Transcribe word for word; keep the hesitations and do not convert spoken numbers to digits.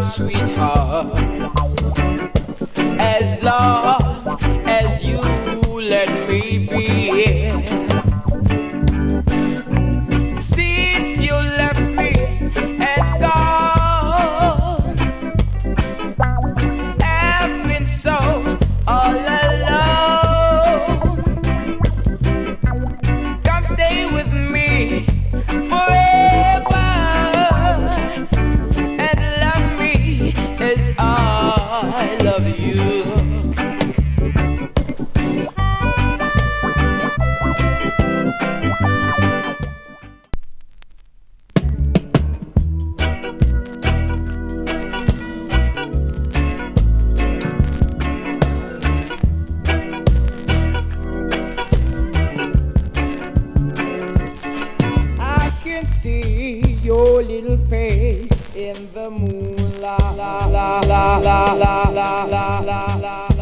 sweetheart, as long as you let me be here. Since you left me and gone, I've been so all alone. Come stay with me forever and love me as I love you. I can see your little face in the moonlight. La, la, la, la, la, la, la, la, la.